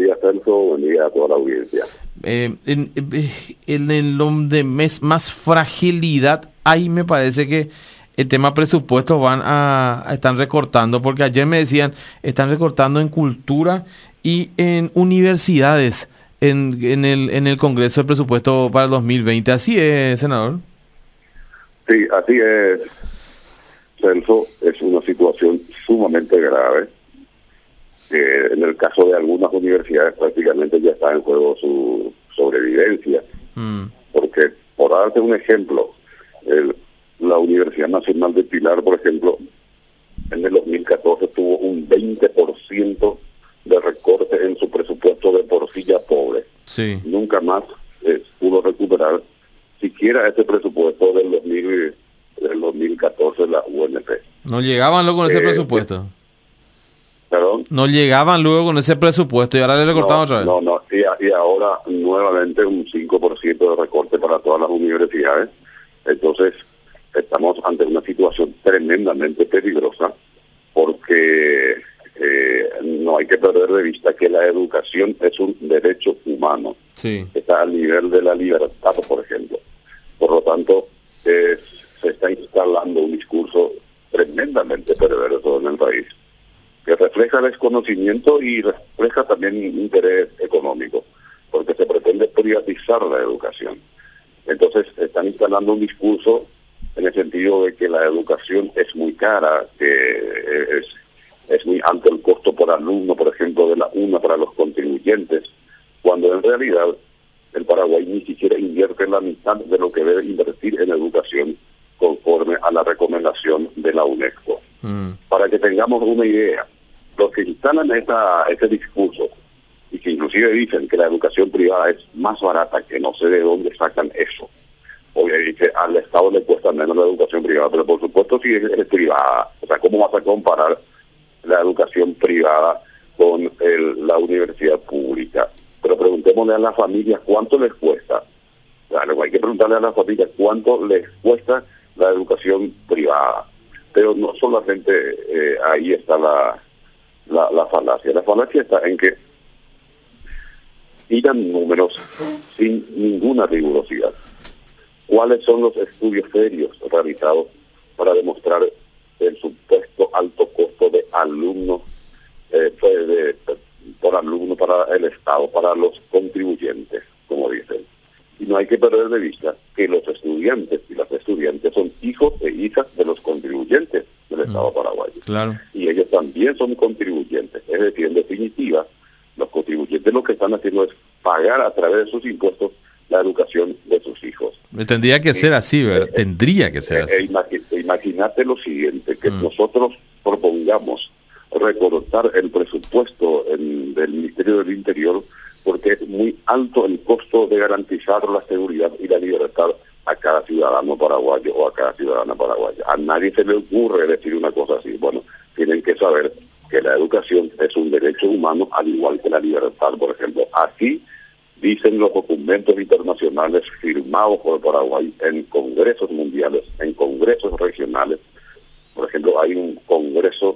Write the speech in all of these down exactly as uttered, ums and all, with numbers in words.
día, Celso, buen día a toda la audiencia. Eh, en, en el donde mes más fragilidad, ahí me parece que el tema presupuestos van a, a están recortando, porque ayer me decían, están recortando en cultura y en universidades en, en el en el Congreso de Presupuesto para el dos mil veinte. Así es, senador. Sí, así es, Celso, es una situación sumamente grave. Eh, en el caso de algunas universidades prácticamente ya está en juego su sobrevivencia. Mm. Porque, por darte un ejemplo, el, la Universidad Nacional de Pilar, por ejemplo, en el dos mil catorce tuvo un veinte por ciento de recorte en su presupuesto, de por sí ya pobre. Sí. Nunca más eh, pudo recuperar siquiera ese presupuesto del dos mil, del dos mil catorce la U N P. No llegaban luego con ese eh, presupuesto. ¿Perdón? No llegaban luego con ese presupuesto y ahora le recortaban no, otra vez. No, no, y, a, y ahora nuevamente un cinco por ciento de recorte para todas las universidades. Entonces, estamos ante una situación tremendamente peligrosa porque eh, no hay que perder de vista que la educación es un derecho humano. Sí. Está al nivel de la libertad, por ejemplo. Por lo tanto, es, se está instalando un discurso tremendamente perverso en el país, que refleja desconocimiento y refleja también interés económico, porque se pretende privatizar la educación. Entonces están instalando un discurso en el sentido de que la educación es muy cara, que es, es muy alto el costo por alumno, por ejemplo, de la UNA para los contribuyentes, cuando en realidad el Paraguay ni siquiera invierte la mitad de lo que debe invertir en educación conforme a la recomendación de la UNESCO. Mm. Para que tengamos una idea, los que instalan esa, ese discurso y que inclusive dicen que la educación privada es más barata, que no sé de dónde sacan eso. Obviamente al Estado le cuesta menos la educación privada, pero por supuesto si es, es privada. O sea, ¿cómo vas a comparar la educación privada con el, la universidad pública? Pero preguntémosle a las familias cuánto les cuesta. Claro, hay que preguntarle a las familias cuánto les cuesta la educación privada. Pero no solamente eh, ahí está la, la, la falacia. La falacia está en que tiran números sin ninguna rigurosidad. ¿Cuáles son los estudios serios realizados para demostrar el supuesto alto costo de alumnos, eh, de, de, por alumno para el Estado, para los contribuyentes, como dicen? Y no hay que perder de vista que los estudiantes y las estudiantes son hijos e hijas de los contribuyentes del Estado mm, paraguayo. Claro. Y ellos también son contribuyentes. Es decir, en definitiva, los contribuyentes lo que están haciendo es pagar a través de sus impuestos la educación de sus hijos. Tendría que y, ser así, ¿verdad? Eh, Tendría que ser eh, así. Eh, Imagínate lo siguiente, que mm. nosotros propongamos recortar el presupuesto en, del Ministerio del Interior porque es muy alto el costo de garantizar la seguridad y la libertad a cada ciudadano paraguayo o a cada ciudadana paraguaya. A nadie se le ocurre decir una cosa así. Bueno, tienen que saber que la educación es un derecho humano al igual que la libertad, por ejemplo. Así dicen los documentos internacionales firmados por Paraguay en congresos mundiales, en congresos regionales. Por ejemplo, hay un congreso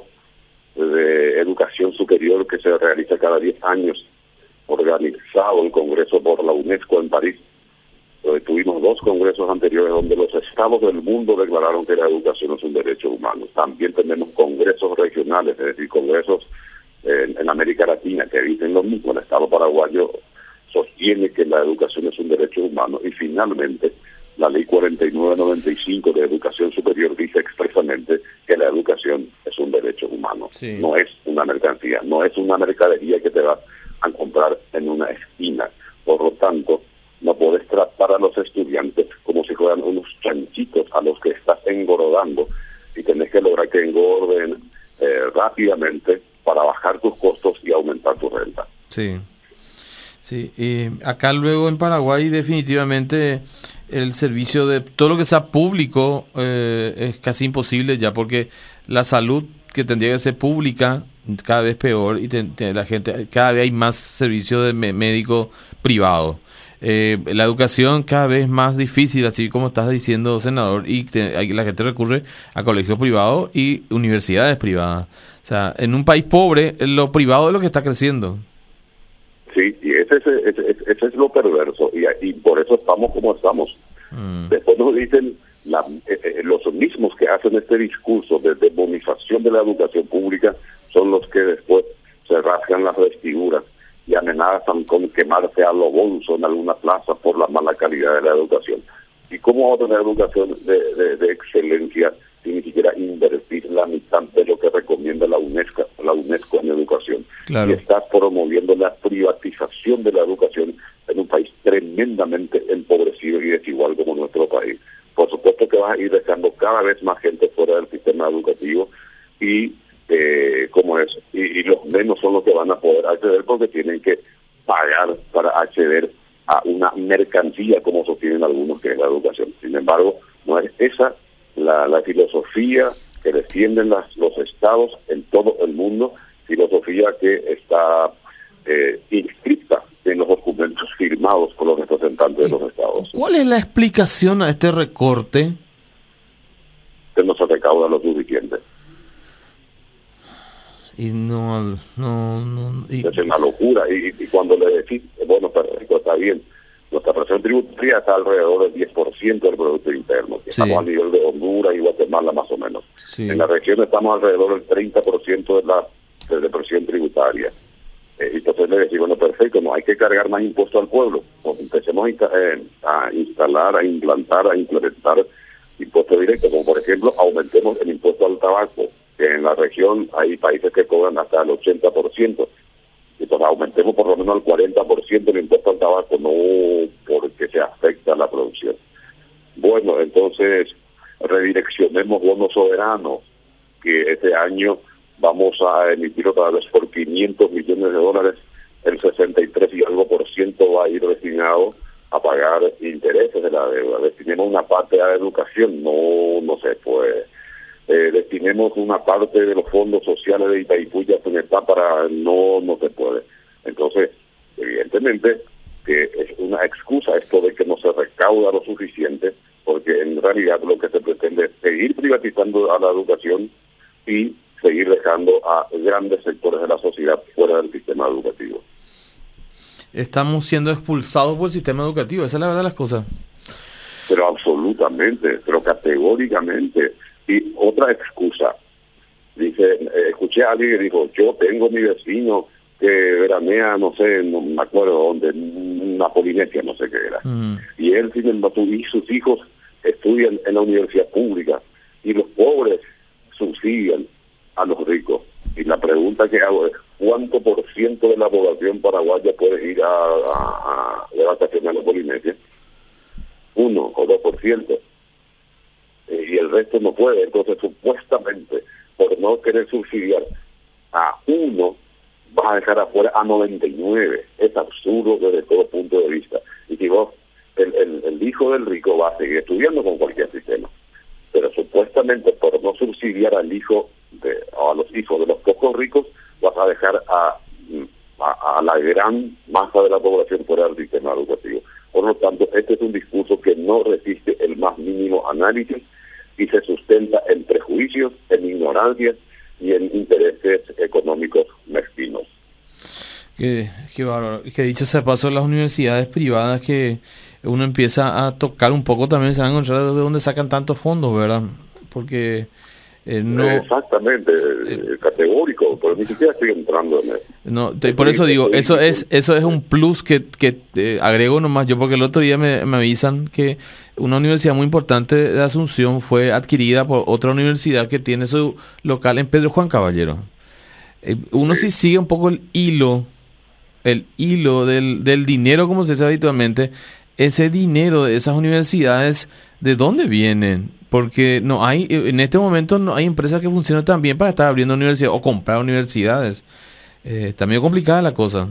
de educación superior que se realiza cada diez años, organizado el congreso por la UNESCO en París. Eh, tuvimos dos congresos anteriores donde los estados del mundo declararon que la educación es un derecho humano. También tenemos congresos regionales, es decir, congresos eh, en América Latina que dicen lo mismo. El Estado paraguayo sostiene que la educación es un derecho humano y finalmente la ley cuarenta y nueve noventa y cinco de educación superior dice expresamente que la educación es un derecho humano. Sí. No es una mercancía, no es una mercadería que te vas a comprar en una esquina. Por lo tanto, no puedes tratar a los estudiantes como si fueran unos chanchitos a los que estás engordando y tenés que lograr que engorden eh, rápidamente para bajar tus costos y aumentar tu renta. Sí. Sí, y acá luego en Paraguay definitivamente el servicio de todo lo que sea público eh, es casi imposible ya, porque la salud que tendría que ser pública cada vez peor y te, te, la gente cada vez hay más servicios de médico privado. Eh, la educación cada vez más difícil, así como estás diciendo, senador, y te, la gente recurre a colegios privados y universidades privadas. O sea, en un país pobre lo privado es lo que está creciendo. ese, ese, ese, ese es lo perverso, y, y por eso estamos como estamos. Mm. Después nos dicen la, eh, eh, los mismos que hacen este discurso de demonización de la educación pública son los que después se rasgan las vestiduras y amenazan con quemarse a lo bolso en alguna plaza por la mala calidad de la educación. ¿Y cómo va a tener educación de, de, de excelencia sin ni siquiera invertir la mitad de lo que recomienda la UNESCO, la UNESCO en educación? Claro. Y está promoviendo la privatización de la educación en un país tremendamente empobrecido y desigual como nuestro país. Por supuesto que vas a ir dejando cada vez más gente fuera del sistema educativo y eh, como es y, y los menos son los que van a poder acceder porque tienen que pagar para acceder a una mercancía, como sostienen algunos, que es la educación. Sin embargo, no es esa la, la filosofía que defienden las, los estados en todo el mundo, filosofía que está eh, inscrita en los documentos firmados por los representantes de los estados. ¿Cuál es la explicación a este recorte? Que no se recauda lo suficiente. Y no, no, no y... es una locura, y, y cuando le decís, bueno, perfecto, está bien, nuestra presión tributaria está alrededor del diez por ciento del Producto Interno, que sí. Estamos a nivel de Honduras y Guatemala más o menos. Sí. En la región estamos alrededor del treinta por ciento de la de, de presión tributaria. Eh, entonces le decimos, bueno, perfecto, no hay que cargar más impuestos al pueblo, pues empecemos a, insta eh, a instalar, a implantar, a implementar impuestos directos, como por ejemplo, aumentemos el impuesto al tabaco, que en la región hay países que cobran hasta el ochenta por ciento. Entonces aumentemos por lo menos al cuarenta por ciento el impuesto al tabaco, no porque se afecta a la producción. Bueno, entonces redireccionemos bonos soberanos, que este año vamos a emitir otra vez por quinientos millones de dólares, el sesenta y tres y algo por ciento va a ir destinado a pagar intereses de la deuda. Destinemos una parte a la educación, no, no se puede. Eh, destinemos una parte de los fondos sociales de Itaipú y Yacyretá para no no se puede. Entonces, evidentemente que es una excusa esto de que no se recauda lo suficiente, porque en realidad lo que se pretende es seguir privatizando a la educación y seguir dejando a grandes sectores de la sociedad fuera del sistema educativo. Estamos siendo expulsados por el sistema educativo, esa es la verdad de las cosas. Pero absolutamente, pero categóricamente. Y otra excusa, dice, eh, escuché a alguien que dijo, yo tengo mi vecino que veranea, no sé, no me acuerdo dónde, una Polinesia, no sé qué era. Mm. Y él, sin embargo, y sus hijos estudian en la universidad pública, y los pobres subsidian a los ricos. Y la pregunta que hago es, ¿cuánto por ciento de la población paraguaya puede ir a, a, a de vacaciones a la Polinesia? Uno o dos por ciento. Y el resto no puede. Entonces, supuestamente, por no querer subsidiar a uno, vas a dejar afuera a noventa y nueve. Es absurdo desde todo punto de vista. Y si vos, el, el, el hijo del rico va a seguir estudiando con cualquier sistema, pero supuestamente por no subsidiar al hijo de, a los hijos de los pocos ricos, vas a dejar a, a, a la gran masa de la población fuera del sistema educativo. Por lo tanto, este es un discurso que no resiste el más mínimo análisis y se sustenta en prejuicios, en ignorancias y en intereses económicos mezquinos. Qué, qué bárbaro. Que dicho sea paso, las universidades privadas que uno empieza a tocar un poco también se van a encontrar de dónde sacan tantos fondos, ¿verdad? Porque eh, no... Exactamente, eh, categórico, pero ni siquiera estoy entrando en eso. No, te, por eso digo, eso es eso es un plus que, que eh, agrego nomás yo, porque el otro día me, me avisan que una universidad muy importante de Asunción fue adquirida por otra universidad que tiene su local en Pedro Juan Caballero. Eh, uno sí. si sigue un poco el hilo, el hilo del, del dinero, como se dice habitualmente, ese dinero de esas universidades, ¿de dónde vienen? Porque no hay, en este momento no hay empresas que funcionen tan bien para estar abriendo universidades o comprar universidades. Eh, está medio complicada la cosa.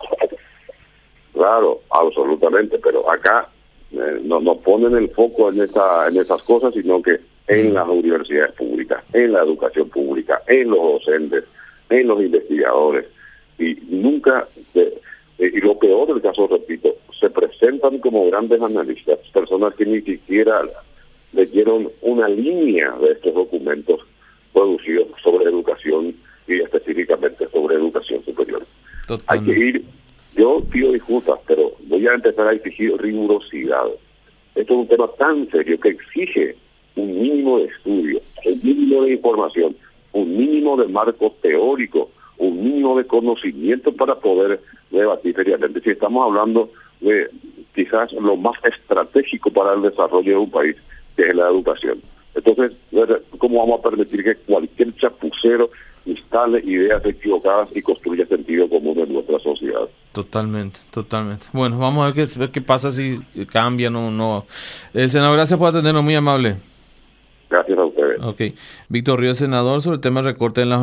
Claro, absolutamente, pero acá eh, no nos ponen el foco en esa, en esas cosas, sino que en las universidades públicas, en la educación pública, en los docentes, en los investigadores, y nunca, eh, y lo peor del caso, repito, se presentan como grandes analistas, personas que ni siquiera leyeron una línea de estos documentos producidos sobre educación y específicamente sobre educación superior. Totalmente. Hay que ir yo pido disculpas, pero voy a empezar a exigir rigurosidad. Esto es un tema tan serio que exige un mínimo de estudio, un mínimo de información, un mínimo de marco teórico, un mínimo de conocimiento para poder debatir seriamente. Si estamos hablando de quizás lo más estratégico para el desarrollo de un país, que es la educación. Entonces, ¿cómo vamos a permitir que cualquier chapucero instale ideas equivocadas y construya sentido común en nuestra sociedad? Totalmente, totalmente. Bueno, vamos a ver qué, qué pasa, si cambian o no. Eh, senador, gracias por atendernos, muy amable. Gracias a ustedes. Ok. Víctor Ríos, senador, sobre el tema de recorte en las